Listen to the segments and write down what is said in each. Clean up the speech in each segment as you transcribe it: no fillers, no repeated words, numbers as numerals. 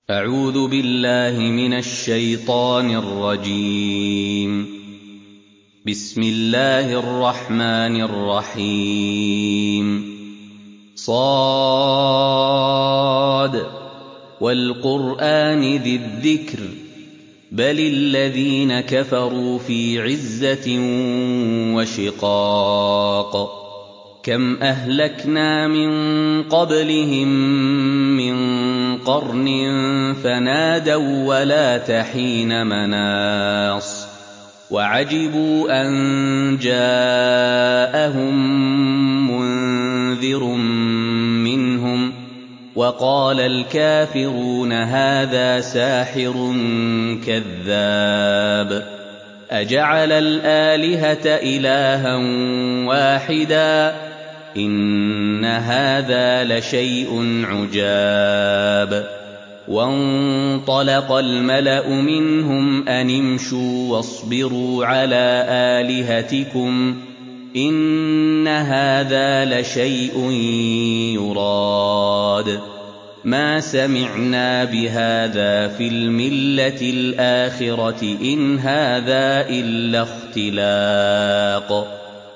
أعوذ بالله من الشيطان الرجيم. بسم الله الرحمن الرحيم. صاد والقرآن ذي الذكر بل الذين كفروا في عزة وشقاق. كم أهلكنا من قبلهم من قرن فنادوا ولا تحين مناص وعجبوا أن جاءهم منذر منهم وقال الكافرون هذا ساحر كذاب أجعل الآلهة إلها واحدا إن هذا لشيء عجاب. وانطلق الملأ منهم أن امشوا واصبروا على آلهتكم إن هذا لشيء يراد ما سمعنا بهذا في الملة الآخرة إن هذا إلا اختلاق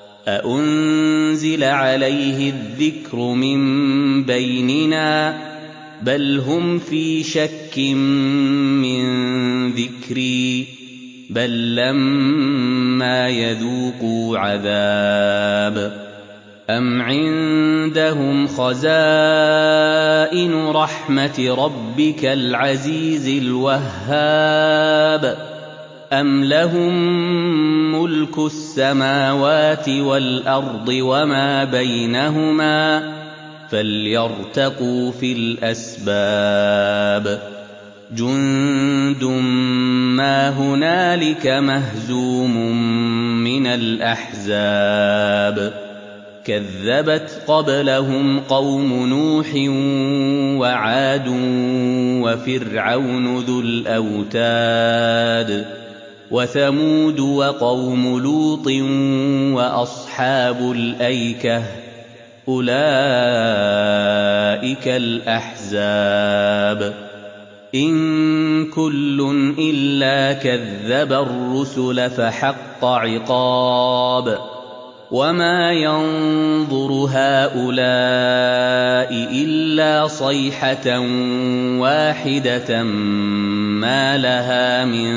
أأنزل عليه الذكر من بيننا بل هم في شك من ذكري بل لما يذوقوا عذاب أم عندهم خزائن رحمة ربك العزيز الوهاب أم لهم ملك السماوات والأرض وما بينهما فليرتقوا في الأسباب جند ما هنالك مهزوم من الأحزاب كذبت قبلهم قوم نوح وعاد وفرعون ذو الأوتاد وثمود وقوم لوط وأصحاب الأيكة أولئك الأحزاب إن كل إلا كذب الرسل فحق عقاب وما ينظر هؤلاء إلا صيحة واحدة ما لها من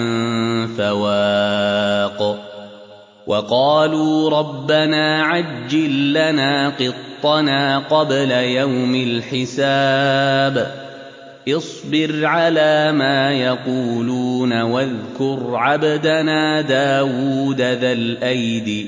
فواق وقالوا ربنا عجل لنا قطنا قبل يوم الحساب اصبر على ما يقولون واذكر عبدنا داود ذا الأيد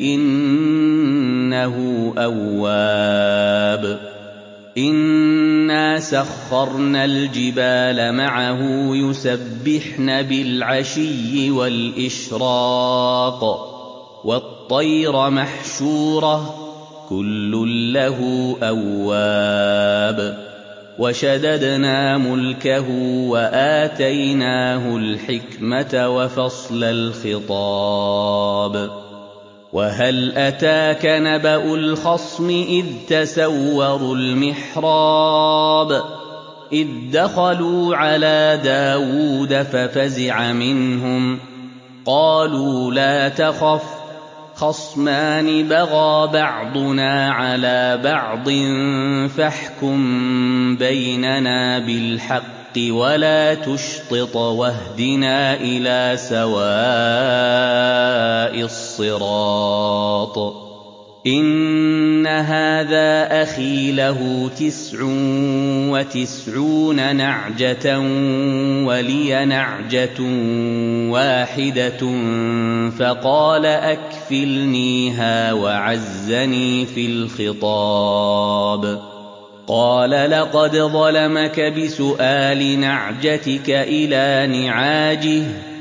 إنه أواب إنا سخرنا الجبال معه يسبحن بالعشي والإشراق والطير محشورة كل له أواب وشددنا ملكه وآتيناه الحكمة وفصل الخطاب وهل أتاك نبأ الخصم إذ تسوروا المحراب إذ دخلوا على داود ففزع منهم قالوا لا تخف خصمان بغى بعضنا على بعض فاحكم بيننا بالحق ولا تشطط واهدنا إلى سواء الصراط إن هذا أخي له 99 نعجة ولي نعجة واحدة فقال أكفلنيها وعزني في الخطاب قال لقد ظلمك بسؤال نعجتك إلى نعاجه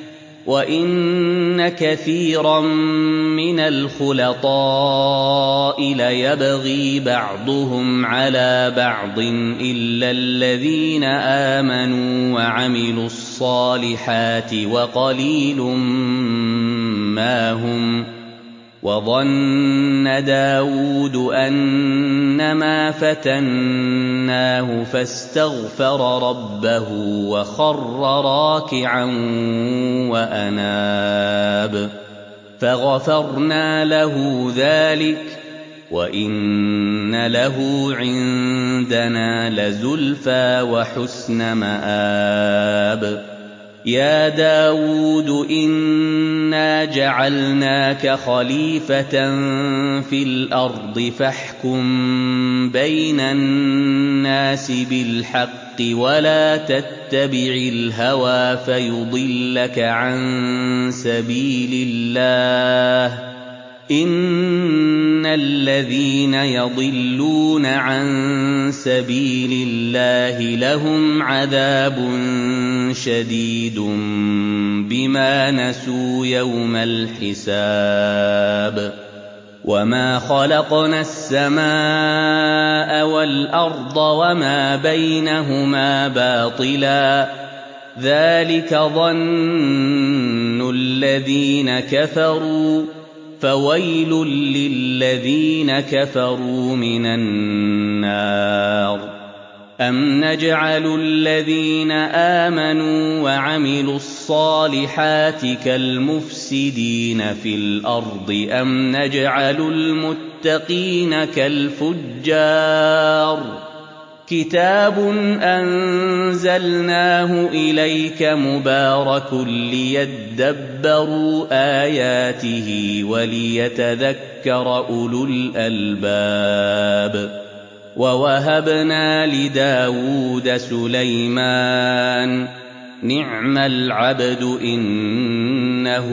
وإن كثيرا من الخلطاء ليبغي بعضهم على بعض إلا الذين آمنوا وعملوا الصالحات وقليل ما هم وَظَنَّ دَاوُودُ أَنَّمَا فَتَنَّاهُ فَاسْتَغْفَرَ رَبَّهُ وَخَرَّ رَاكِعًا وَأَنَابَ فَغَفَرْنَا لَهُ ذَلِكَ وَإِنَّ لَهُ عِندَنَا لَزُلْفَىٰ وَحُسْنَ مَآبٍ يَا دَاوُودُ إِنَّا جَعَلْنَاكَ خَلِيفَةً فِي الْأَرْضِ فَاحْكُم بَيْنَ النَّاسِ بِالْحَقِّ وَلَا تَتَّبِعِ الْهَوَىٰ فَيُضِلَّكَ عَن سَبِيلِ اللَّهِ ۚ إِنَّ الَّذِينَ يَضِلُّونَ عَن سَبِيلِ اللَّهِ لَهُمْ عَذَابٌ شَدِيدٌ بِمَا نَسُوا يَوْمَ الْحِسَابِ وَمَا خَلَقْنَا السَّمَاءَ وَالْأَرْضَ وَمَا بَيْنَهُمَا بَاطِلًا ۚ ذَلِكَ ظَنُّ الَّذِينَ كَفَرُوا ۚ فَوَيْلٌ لِّلَّذِينَ كَفَرُوا مِنَ النَّارِ أَمْ نَجْعَلُ الَّذِينَ آمَنُوا وَعَمِلُوا الصَّالِحَاتِ كَالْمُفْسِدِينَ فِي الْأَرْضِ أَمْ نَجْعَلُ الْمُتَّقِينَ كَالْفُجَّارِ كِتَابٌ أَنزَلْنَاهُ إِلَيْكَ مُبَارَكٌ لِّيَدَّبَّرُوا آيَاتِهِ وَلِيَتَذَكَّرَ أُولُو الْأَلْبَابِ وَوَهَبْنَا لِدَاوُودَ سُلَيْمَانَ ۚ نِعْمَ الْعَبْدُ ۖ إِنَّهُ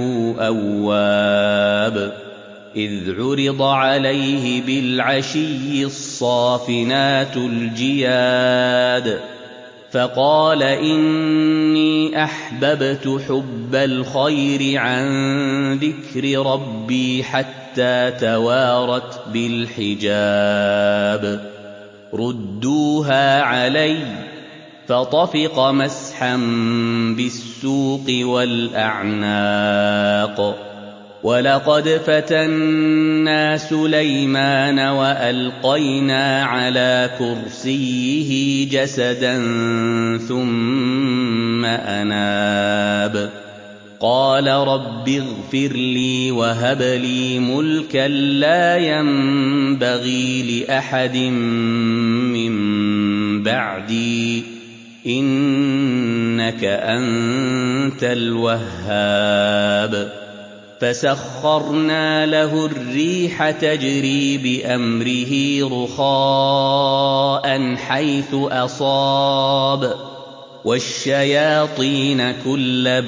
أَوَّابٌ إِذْ عُرِضَ عَلَيْهِ بِالْعَشِيِّ الصَّافِنَاتُ الْجِيَادُ فَقَالَ إِنِّي أَحْبَبْتُ حُبَّ الْخَيْرِ عَن ذِكْرِ رَبِّي حَتَّىٰ تَوَارَتْ بِالْحِجَابِ رُدُّوهَا عَلَيَّ ۖ فَطَفِقَ مَسْحًا بِالسُّوقِ وَالْأَعْنَاقِ وَلَقَدْ فَتَنَّا سُلَيْمَانَ وَأَلْقَيْنَا عَلَىٰ كُرْسِيِّهِ جَسَدًا ثُمَّ أَنَابَ قَالَ رَبِّ اغْفِرْ لِي وَهَبْ لِي مُلْكًا لَّا يَنبَغِي لِأَحَدٍ مِّن بَعْدِي ۖ إِنَّكَ أَنتَ الْوَهَّابُ فَسَخَّرْنَا لَهُ الرِّيحَ تَجْرِي بِأَمْرِهِ رُخَاءً حَيْثُ أَصَابَ وَالشَّيَاطِينَ كُلَّ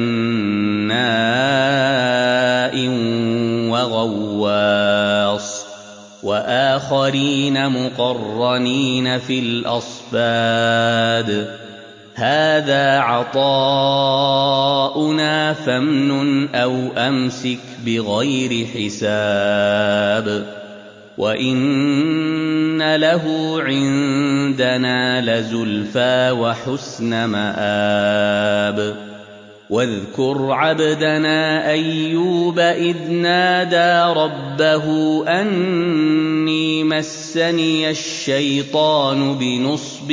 بَنَّاءٍ وَغَوَّاصٍ وَآخَرِينَ مُقَرَّنِينَ فِي الْأَصْفَادِ هَٰذَا عَطَاؤُنَا فَامْنُنْ أَوْ أَمْسِكْ بِغَيْرِ حِسَابٍ وَإِنَّ لَهُ عِندَنَا لَزُلْفَىٰ وَحُسْنَ مَآبٍ وَاذْكُرْ عَبْدَنَا أَيُّوبَ إِذْ نَادَىٰ رَبَّهُ أَنِّي مَسَّنِيَ الشَّيْطَانُ بِنُصْبٍ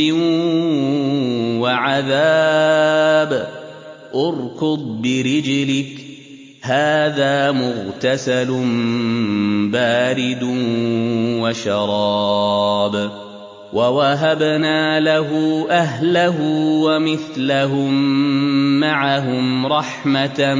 وَعَذَابٍ ارْكُضْ بِرِجْلِكَ ۖ هَٰذَا مُغْتَسَلٌ بَارِدٌ وَشَرَابٌ وَوَهَبْنَا لَهُ أَهْلَهُ وَمِثْلَهُم مَّعَهُمْ رَحْمَةً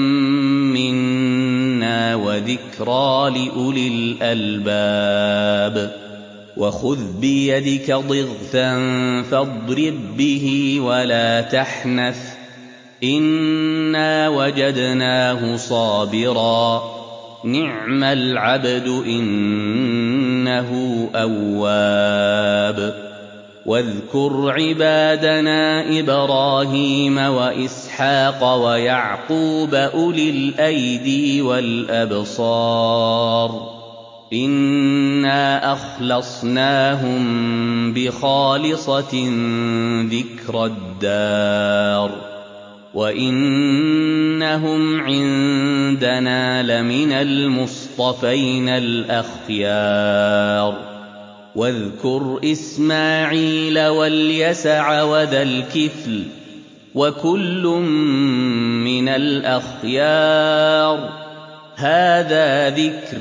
مِّنَّا وَذِكْرَىٰ لِأُولِي الْأَلْبَابِ وَخُذْ بِيَدِكَ ضِغْثًا فَاضْرِب بِّهِ وَلَا تَحْنَثْ ۗ إِنَّا وَجَدْنَاهُ صَابِرًا ۚ نِّعْمَ الْعَبْدُ ۖ إِنَّهُ أَوَّابٌ وَاذْكُرْ عِبَادَنَا إِبْرَاهِيمَ وَإِسْحَاقَ وَيَعْقُوبَ أُولِي الْأَيْدِي وَالْأَبْصَارِ إِنَّا أَخْلَصْنَاهُم بِخَالِصَةٍ ذِكْرَى الدَّارِ وَإِنَّهُمْ عِندَنَا لَمِنَ الْمُصْطَفَيْنَ اصْطَفَيْنَا الْأَخْيَارَ واذكر إسماعيل واليسع وذا الكفل وكل من الأخيار هذا ذكر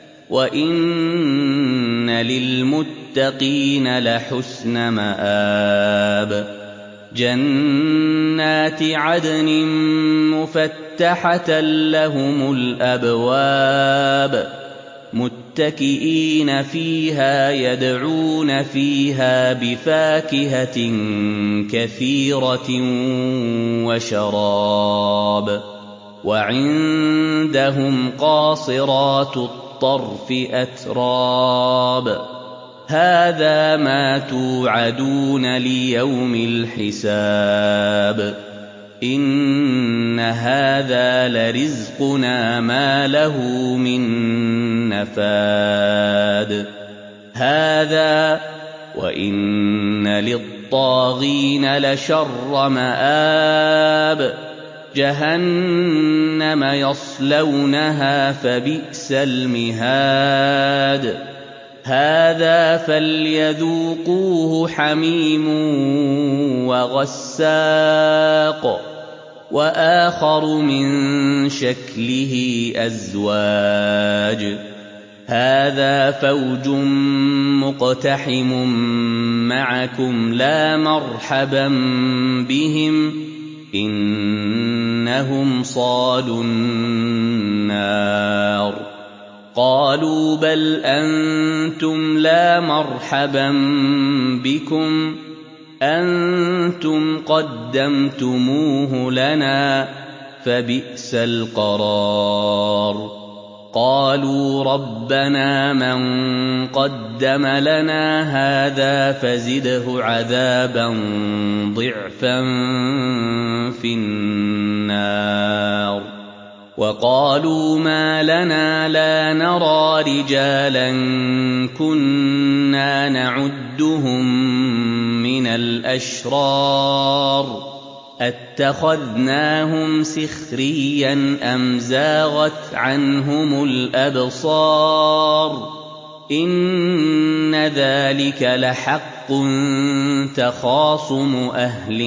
وإن للمتقين لحسن مآب جنات عدن مفتحة لهم الأبواب متكئين فيها يدعون فيها بفاكهة كثيرة وشراب وعندهم قاصرات الطرف أتراب هذا ما توعدون ليوم الحساب إن هذا لرزقنا ما له من نفاد هذا وإن للطاغين لشر مآب جهنم يصلونها فبئس المهاد هذا فليذوقوه حميم وغساق وآخر من شكله أزواج هذا فوج مقتحم معكم لا مرحبا بهم إنهم صالوا النار قالوا بل أنتم لا مرحبا بكم أنتم قدمتموه لنا فبئس القرار قالوا ربنا من قدم لنا هذا فزده عذابا ضعفا في النار وقالوا ما لنا لا نرى رجالا كنا نعدهم من الأشرار أتخذناهم سخريا أم زاغت عنهم الأبصار إن ذلك لحق تخاصم أهل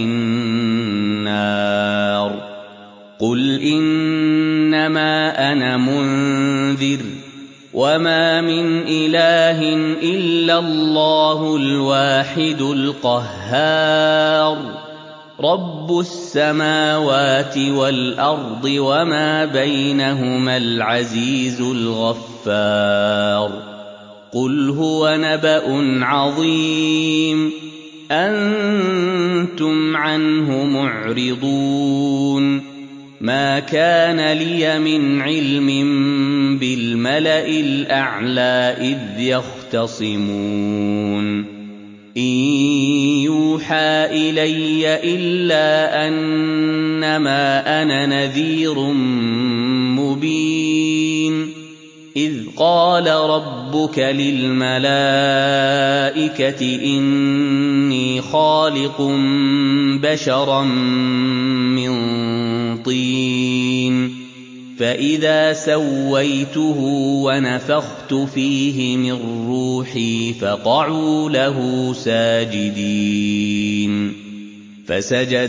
النار قل إنما أنا منذر وما من إله إلا الله الواحد القهار رب السماوات والأرض وما بينهما العزيز الغفار قل هو نبأ عظيم أنتم عنه معرضون ما كان لي من علم بالملأ الأعلى إذ يختصمون إن يوحى إلي إلا أنما أنا نذير مبين إذ قال ربك للملائكة إني خالق بشرا من طين فإذا سويته ونفخت فيه من روحي فقعوا له ساجدين فسجد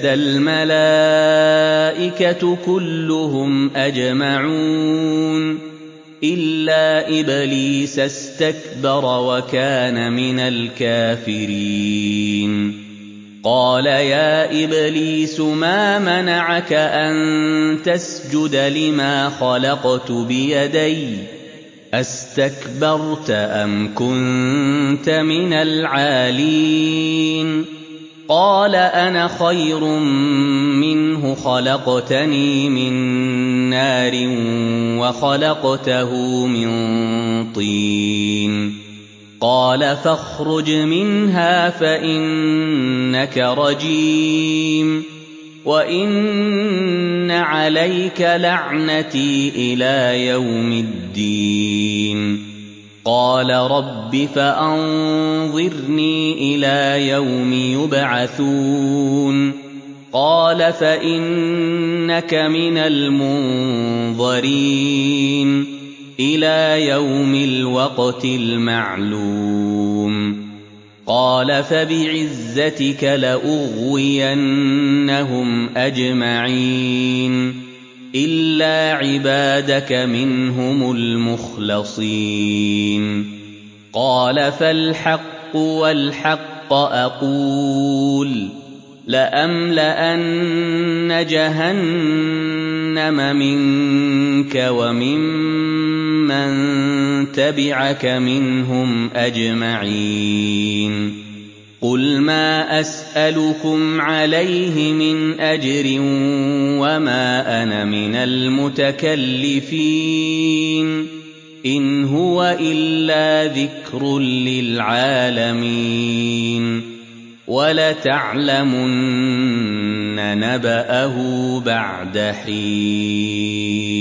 الملائكة كلهم أجمعون إلا إبليس استكبر وكان من الكافرين قال يا إبليس ما منعك أن تسجد لما خلقت بيدي أستكبرت أم كنت من العالين قال أنا خير منه خلقتني من نار وخلقته من طين قال فاخرج منها فإنك رجيم وإن عليك لعنتي إلى يوم الدين قال رب فأنظرني إلى يوم يبعثون قال فإنك من المنظرين إِلَىٰ يَوْمِ الْوَقْتِ الْمَعْلُومِ قَالَ فَبِعِزَّتِكَ لَأُغْوِيَنَّهُمْ أَجْمَعِينَ إِلَّا عِبَادَكَ مِنْهُمُ الْمُخْلَصِينَ قَالَ فَالْحَقُّ وَالْحَقَّ أَقُولُ لَأَمْلَأَنَّ جَهَنَّمَ مِنكَ وَمِمَّن تَبِعَكَ مِنْهُمْ أَجْمَعِينَ قُلْ مَا أَسْأَلُكُمْ عَلَيْهِ مِنْ أَجْرٍ وَمَا أَنَا مِنَ الْمُتَكَلِّفِينَ إِنْ هُوَ إِلَّا ذِكْرٌ لِّلْعَالَمِينَ وَلَتَعْلَمُنَّ نَبَأَهُ بَعْدَ حِينٍ